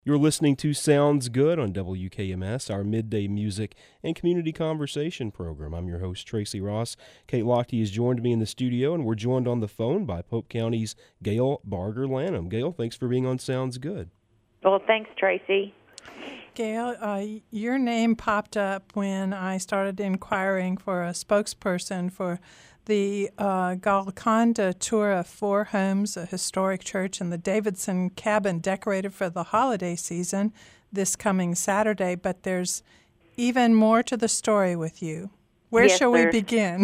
You're listening to Sounds Good on WKMS, our midday music and community conversation program. I'm your host, Tracy Ross. Kate Lochte has joined me in the studio, and we're joined on the phone by Pope County's Gail Barger Lanham. Gail, thanks for being on Sounds Good. Well, thanks, Tracy. Gail, your name popped up when I started inquiring for a spokesperson for the Golconda tour of 4 homes, a historic church, and the Davidson cabin decorated for the holiday season this coming Saturday. But there's even more to the story with you. Where shall we begin?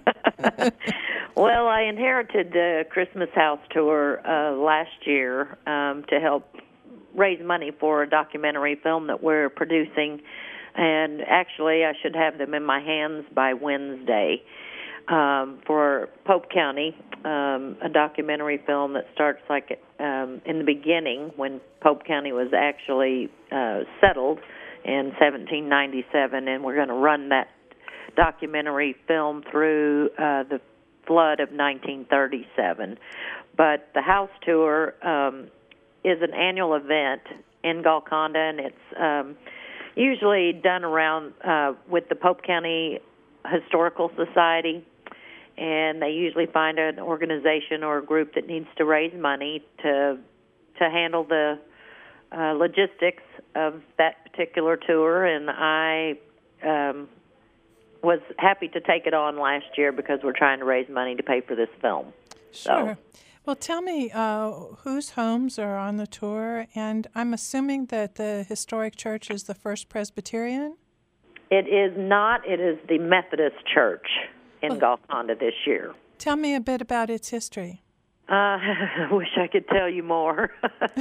Well, I inherited the Christmas house tour last year to help raise money for a documentary film that we're producing. And actually, I should have them in my hands by Wednesday. For Pope County, a documentary film that starts in the beginning when Pope County was actually settled in 1797, and we're going to run that documentary film through the flood of 1937. But the house tour is an annual event in Golconda, and it's usually done around with the Pope County Historical Society. And they usually find an organization or a group that needs to raise money to handle the logistics of that particular tour. And I was happy to take it on last year because we're trying to raise money to pay for this film. Sure. Well, tell me whose homes are on the tour, and I'm assuming that the historic church is the First Presbyterian? It is not. It is the Methodist Church in Golconda this year. Tell me a bit about its history. I wish I could tell you more.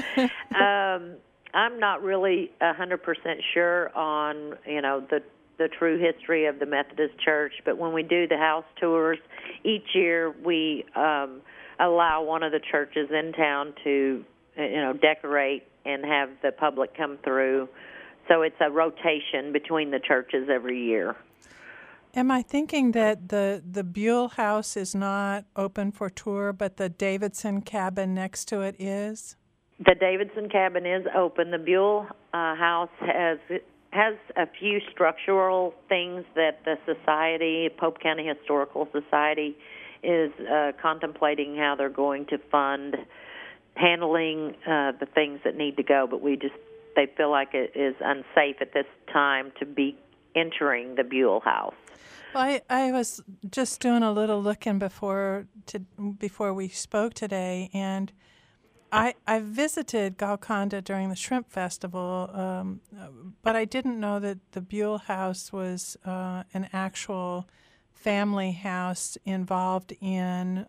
I'm not really 100% sure on, the true history of the Methodist Church, but when we do the house tours, each year we allow one of the churches in town to, decorate and have the public come through. So it's a rotation between the churches every year. Am I thinking that the Buell House is not open for tour, but the Davidson cabin next to it is? The Davidson cabin is open. The Buell House has a few structural things that the society, Pope County Historical Society, is contemplating how they're going to fund handling the things that need to go, but they feel like it is unsafe at this time to be entering the Buell House. Well, I was just doing a little looking before we spoke today, and I visited Golconda during the Shrimp Festival, but I didn't know that the Buell House was an actual family house involved in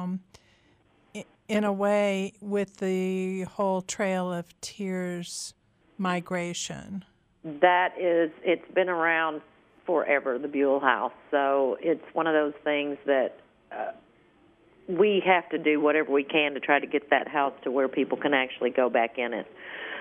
a way with the whole Trail of Tears migration. It's been around forever, the Buell House. So it's one of those things that we have to do whatever we can to try to get that house to where people can actually go back in it.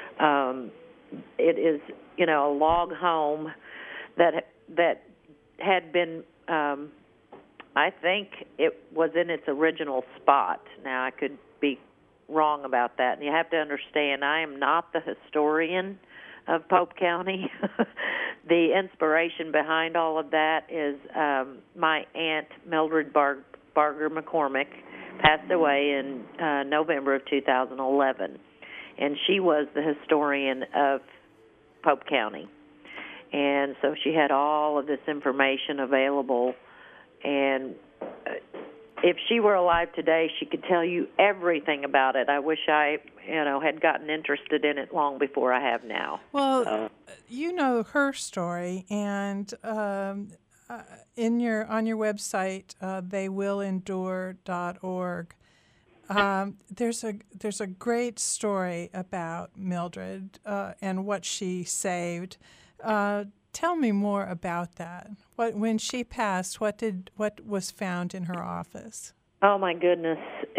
It is, a log home that had been, I think it was in its original spot. Now, I could be wrong about that. And you have to understand, I am not the historian of Pope County. The inspiration behind all of that is my aunt, Mildred Barger McCormick, passed away in November of 2011. And she was the historian of Pope County. And so she had all of this information available. And if she were alive today, she could tell you everything about it. I wish I, had gotten interested in it long before I have now. Well, you know her story, and on your website, theywillendure.org, there's a great story about Mildred and what she saved. Tell me more about that. When she passed, what was found in her office? Oh my goodness!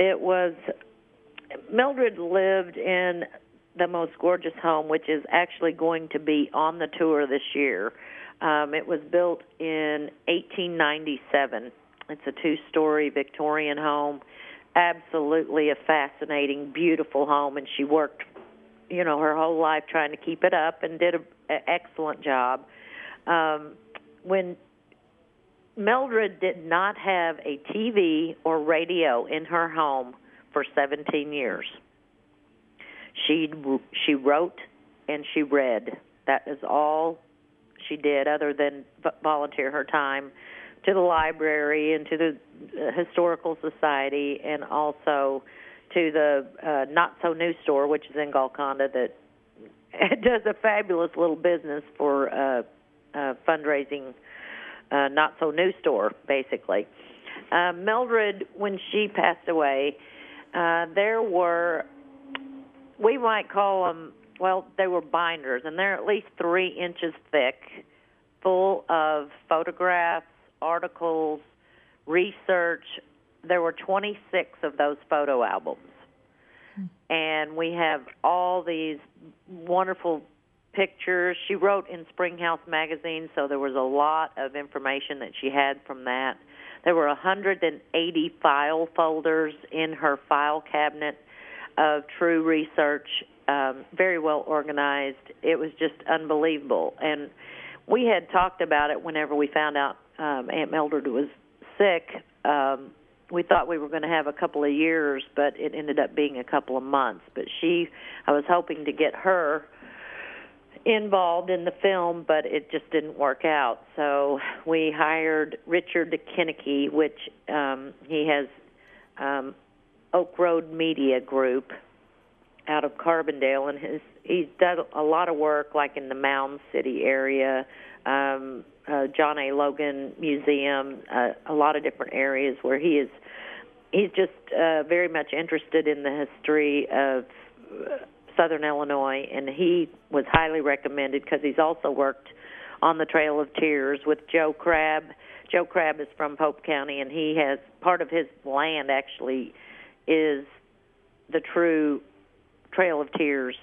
Mildred lived in the most gorgeous home, which is actually going to be on the tour this year. It was built in 1897. It's a 2-story Victorian home, absolutely a fascinating, beautiful home, and she worked, her whole life trying to keep it up, and did an excellent job. When Mildred did not have a TV or radio in her home for 17 years. She wrote and she read. That is all she did, other than volunteer her time to the library and to the Historical Society, and also to the Not So New store, which is in Golconda, that does a fabulous little business for fundraising. Not So New store, basically. Mildred, when she passed away, there were, we might call them, well, they were binders, and they're at least 3 inches thick, full of photographs, articles, research. There were 26 of those photo albums. And we have all these wonderful pictures. She wrote in Springhouse magazine, so there was a lot of information that she had from that. There were 180 file folders in her file cabinet of true research, very well organized. It was just unbelievable. And we had talked about it whenever we found out Aunt Mildred was sick. We thought we were going to have a couple of years, but it ended up being a couple of months. But I was hoping to get her involved in the film, but it just didn't work out. So we hired Richard Kinnicky, which he has Oak Road Media Group out of Carbondale, and he's done a lot of work, like in the Mound City area, John A. Logan Museum, a lot of different areas where he's just very much interested in the history of Southern Illinois, and he was highly recommended because he's also worked on the Trail of Tears with Joe Crabb. Joe Crabb is from Pope County, and he has part of his land actually is the true Trail of Tears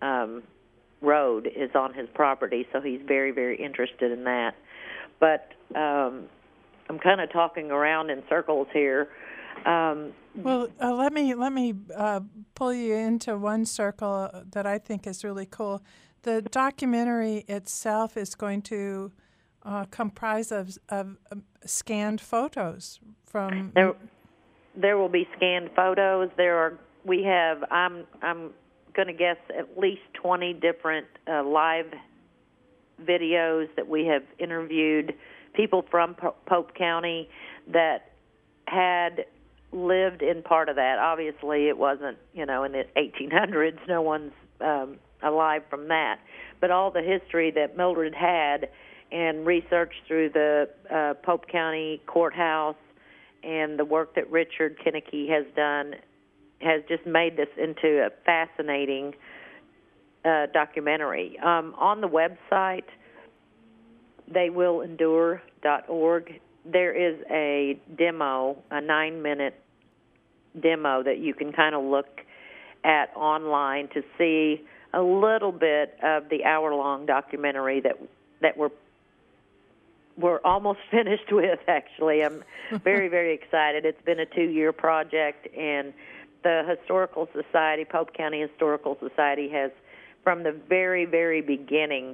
road is on his property, so he's very, very interested in that. But I'm kind of talking around in circles here. Well, let me pull you into one circle that I think is really cool. The documentary itself is going to comprise of scanned photos from. There will be scanned photos. I'm going to guess at least 20 different live videos that we have interviewed people from Pope County that had lived in part of that. Obviously, it wasn't, in the 1800s. No one's alive from that. But all the history that Mildred had and research through the Pope County Courthouse and the work that Richard Kinnicky has done has just made this into a fascinating documentary. On the website, theywillendure.org, there is a demo, a 9-minute demo that you can kind of look at online to see a little bit of the hour-long documentary that we're almost finished with, actually. I'm very, very excited. It's been a 2-year project, and the Historical Society, Pope County Historical Society, has, from the very, very beginning,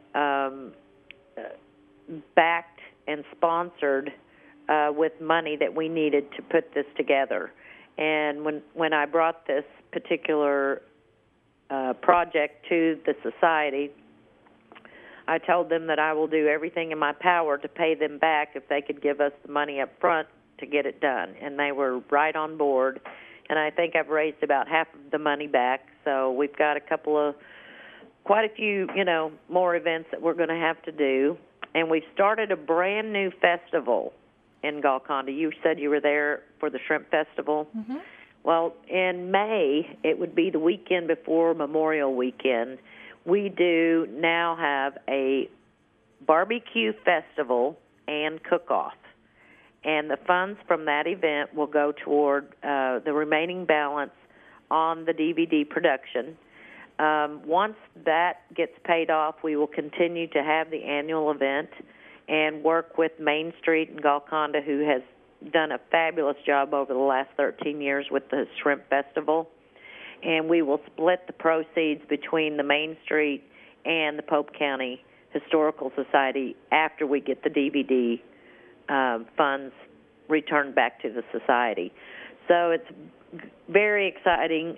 backed and sponsored with money that we needed to put this together. And when I brought this particular project to the society, I told them that I will do everything in my power to pay them back if they could give us the money up front to get it done. And they were right on board. And I think I've raised about half of the money back. So we've got quite a few, more events that we're going to have to do. And we've started a brand new festival in Golconda. You said you were there for the Shrimp Festival. Mm-hmm. Well, in May, it would be the weekend before Memorial Weekend. We do now have a barbecue festival and cook-off. And the funds from that event will go toward the remaining balance on the DVD production. Once that gets paid off, we will continue to have the annual event and work with Main Street in Golconda, who has done a fabulous job over the last 13 years with the Shrimp Festival. and we will split the proceeds between the Main Street and the Pope County Historical Society after we get the DVD funds returned back to the society. So it's very exciting.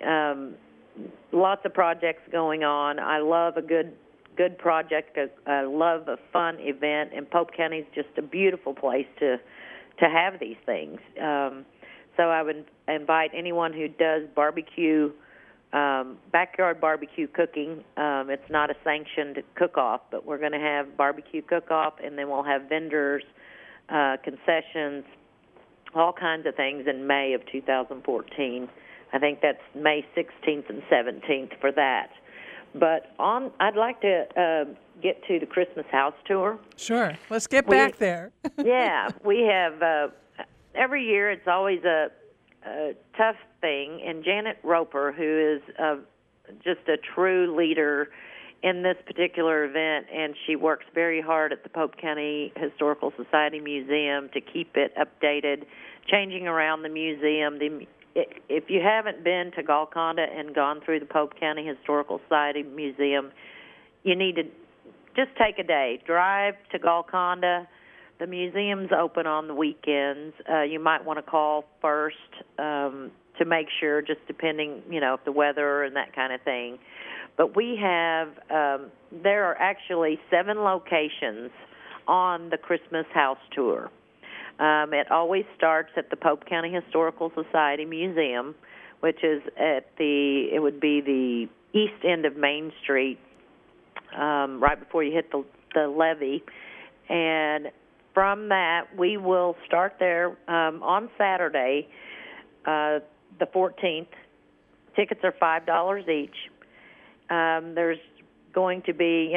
Lots of projects going on. I love a good project. I love a fun event, and Pope County is just a beautiful place to have these things. So I would invite anyone who does barbecue, backyard barbecue cooking. It's not a sanctioned cook-off, but we're going to have barbecue cook-off, and then we'll have vendors, concessions, all kinds of things in May of 2014. I think that's May 16th and 17th for that. But I'd like to get to the Christmas house tour. Sure. Let's get back there. Yeah. We have, every year it's always a tough thing, and Janet Roper, who is just a true leader in this particular event, and she works very hard at the Pope County Historical Society Museum to keep it updated, changing around the museum. If you haven't been to Golconda and gone through the Pope County Historical Society Museum, you need to just take a day. Drive to Golconda. The museum's open on the weekends. You might want to call first to make sure, just depending, if the weather and that kind of thing. But we have, there are actually 7 locations on the Christmas house tour. It always starts at the Pope County Historical Society Museum, which is it would be the east end of Main Street, right before you hit the levee. And from that, we will start there on Saturday, the 14th. Tickets are $5 each. There's going to be,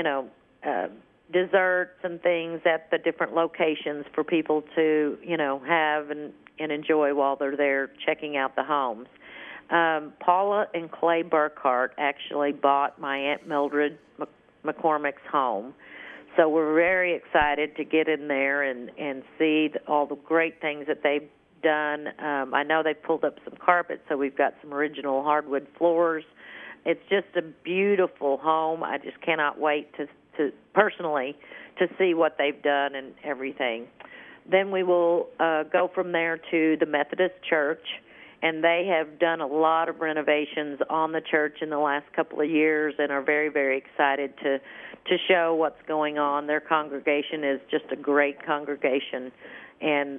desserts and things at the different locations for people to, have and enjoy while they're there checking out the homes. Paula and Clay Burkhart actually bought my Aunt Mildred McCormick's home. So we're very excited to get in there and see all the great things that they've done. I know they've pulled up some carpets, so we've got some original hardwood floors. It's just a beautiful home. I just cannot wait to personally to see what they've done and everything. Then we will go from there to the Methodist Church, and they have done a lot of renovations on the church in the last couple of years and are very, very excited to show what's going on. Their congregation is just a great congregation, and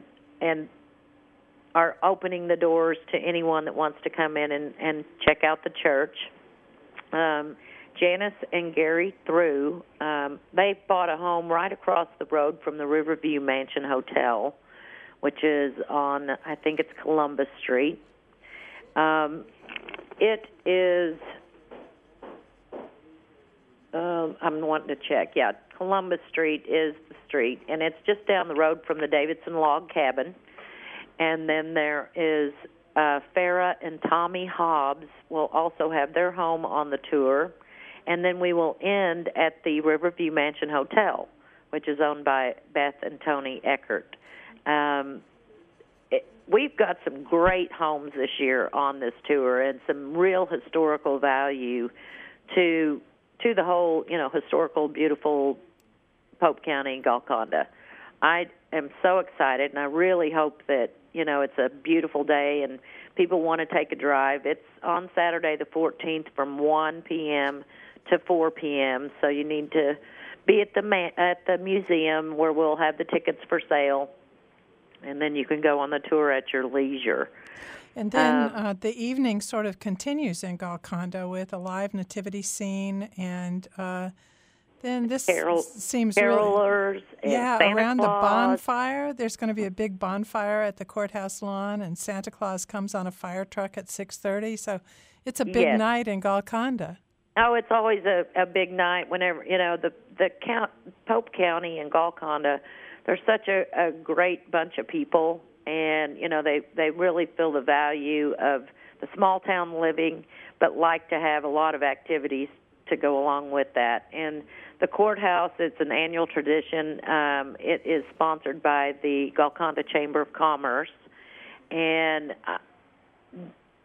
are opening the doors to anyone that wants to come in and check out the church. Janice and Gary Threw, they bought a home right across the road from the Riverview Mansion Hotel, which is on, I think it's Columbus Street. It is, I'm wanting to check, Columbus Street is the street, and it's just down the road from the Davidson Log Cabin. And then there is Farrah and Tommy Hobbs will also have their home on the tour. And then we will end at the Riverview Mansion Hotel, which is owned by Beth and Tony Eckert. We've got some great homes this year on this tour and some real historical value to the whole, historical, beautiful Pope County and Golconda. I am so excited, and I really hope that, it's a beautiful day and people want to take a drive. It's on Saturday the 14th from 1 p.m. to 4 p.m., so you need to be at the museum where we'll have the tickets for sale, and then you can go on the tour at your leisure. And then the evening sort of continues in Golconda with a live nativity scene, and then this seems carolers, really, and Santa around Claus. The bonfire. There's going to be a big bonfire at the courthouse lawn, and Santa Claus comes on a fire truck at 6:30. So it's a big night in Golconda. Oh, it's always a big night whenever, the Pope County and Golconda, they're such a great bunch of people, and, they really feel the value of the small town living, but like to have a lot of activities to go along with that. And the courthouse, it's an annual tradition. It is sponsored by the Golconda Chamber of Commerce, and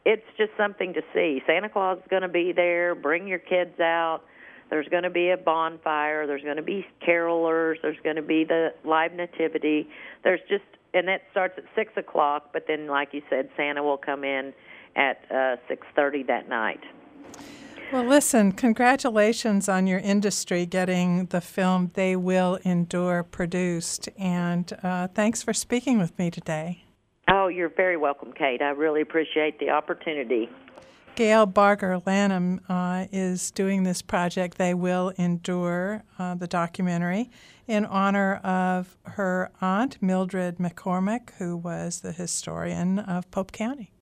it's just something to see. Santa Claus is going to be there. Bring your kids out. There's going to be a bonfire. There's going to be carolers. There's going to be the live nativity. And that starts at 6 o'clock, but then, like you said, Santa will come in at 6:30 that night. Well, listen, congratulations on your industry getting the film They Will Endure produced, and thanks for speaking with me today. Oh, you're very welcome, Kate. I really appreciate the opportunity. Gail Barger Lanham is doing this project, They Will Endure, the documentary, in honor of her aunt, Mildred McCormick, who was the historian of Pope County.